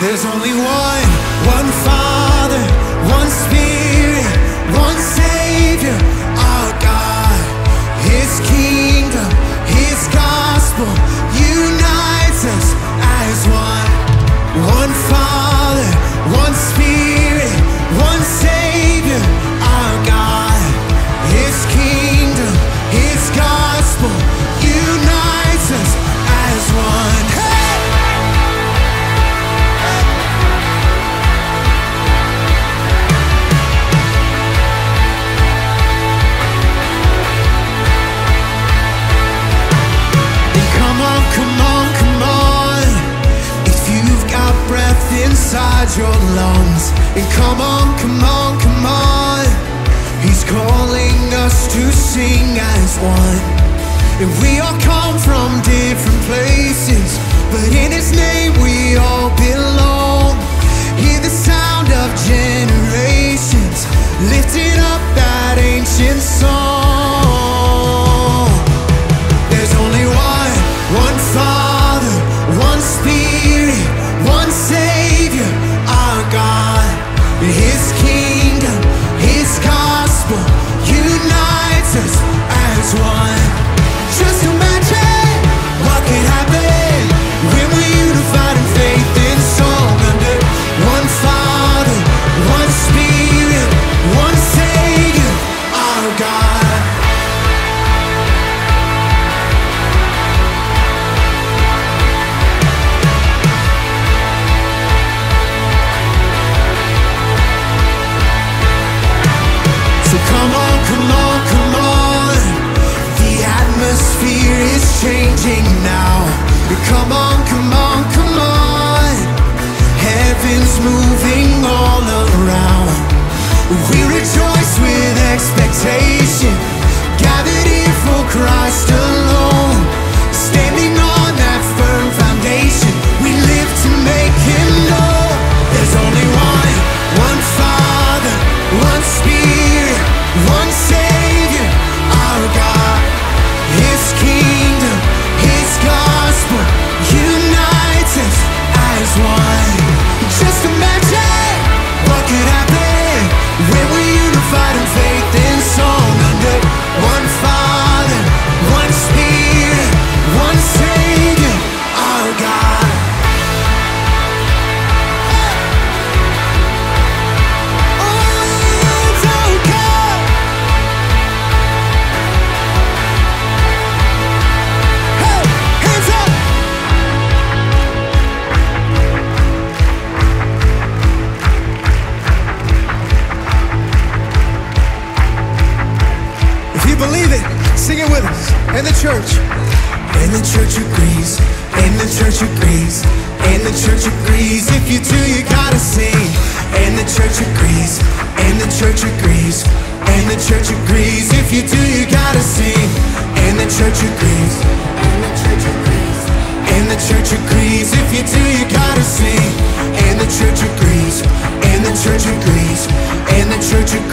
There's only one Father, one Spirit, one Savior, our God. His kingdom, His gospel unites us as one. One Father, one Spirit, one Savior, our God. His kingdom, His gospel unites us as one. Hey! And come on, if you've got breath inside your lungs. And come on, He's calling us to sing as one. And we all come from different places, but in His name we all belong. Hear the sound of generations lifting up that ancient song. There's only one Father, one Spirit, one Savior, our God. His kingdom, His gospel unites us as one. Just imagine what could happen when we unified in faith and song under one Father, one Spirit, one Savior, our God. So come on. The atmosphere is changing now. Come on. Heaven's moving all around. We rejoice with expectation, gathered here for Christ alone. Standing on that firm foundation, we live to make Him known. There's only one Father, one Spirit, one Savior, our God. His kingdom, His gospel unites us as one. Just imagine what could happen when we unified in faith and song under one Father, one Spirit, one Savior, our God. Believe it, sing it with us. And the church agrees, and the church agrees, and the church agrees. If you do, you gotta sing. And the church agrees, and the church agrees, and the church agrees. If you do, you gotta sing. And the church agrees, and the church agrees, and the church agrees. If you do, you gotta sing. And the church agrees, and the church agrees, and the church agrees.